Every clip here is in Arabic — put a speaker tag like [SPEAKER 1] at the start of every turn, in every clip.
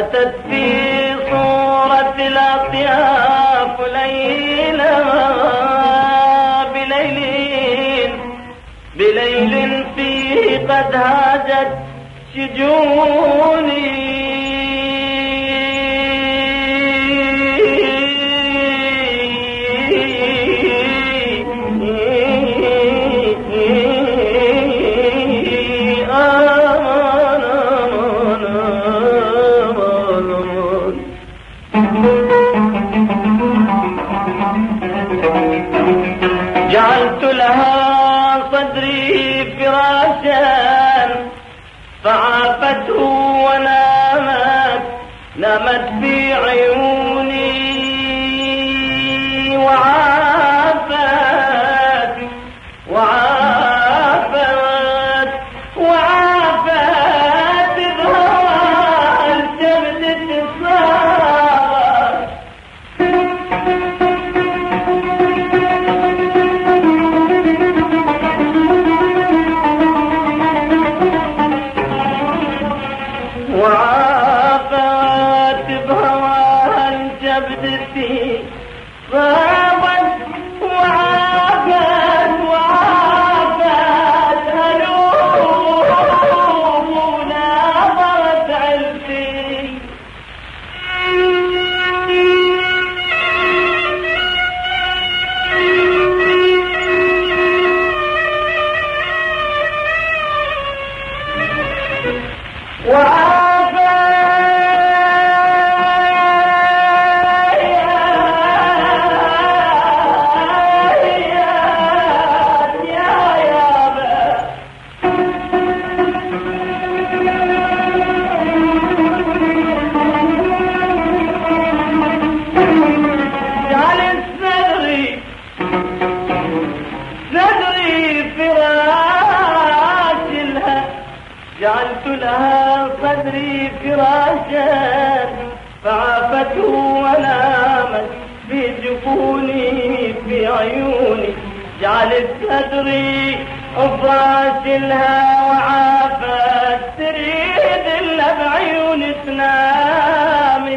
[SPEAKER 1] أتت في صورة الأطياف ليلة بليل فيه قد هاجت شجوني جعلت لها صدري فراشا فعافته نامت في عيوني وعافت بهوى الجبد الصابت وعافت بهواها الجبدتي غابت وعافت هلوم وناظرت عيلتي جعلت لها صدري فراشا فعافته ونامت في جفوني في عيوني جعلت صدري فراش لها وعافت تريد الا بعيوني تنام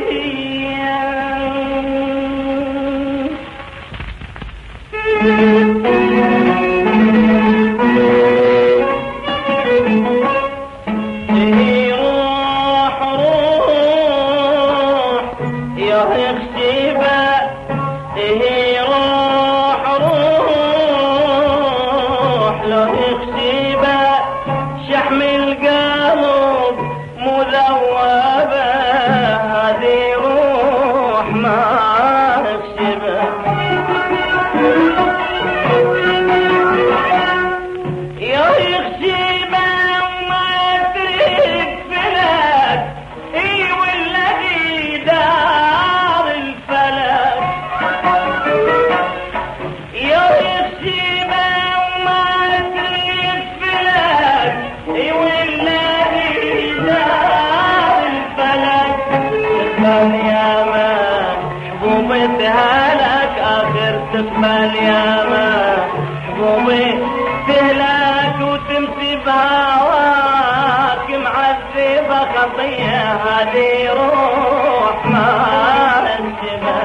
[SPEAKER 1] شحم القلب مذوبة هذه روح ما اخشبه يا يخشبه وما تريد فلك اي والذي دار الفلك يا يخشبه وما تريد فلك اي والذي دار الفلك تقبل يا ما حبوبتها لك اخر تقبل يا ما حبوبتها وتمشي بهواك معذبة خطية هذه روح ما انتبه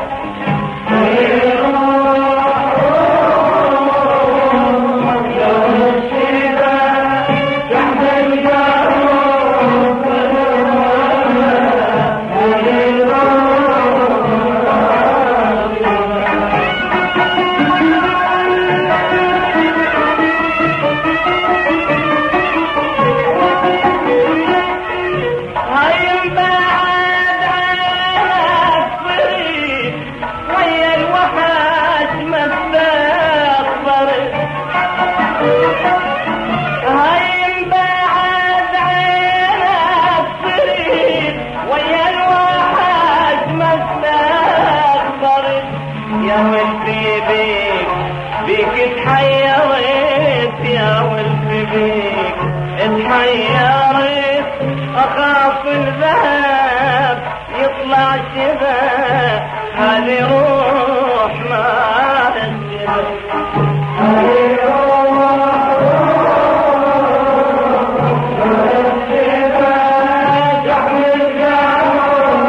[SPEAKER 1] يا ولفي بيك اتحيرت يا ولفي بيك اتحيرت اخاف الذهب يطلع شبه هذه روح ما تشبه هذه روح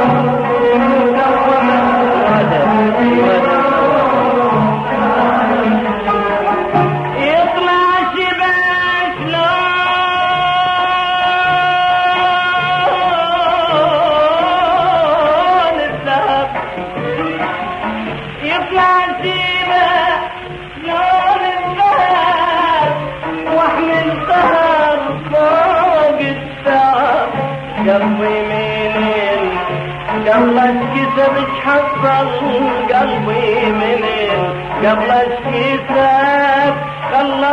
[SPEAKER 1] قبل اتكسب ايش حصل قلبي منين قبل اتكسب خلى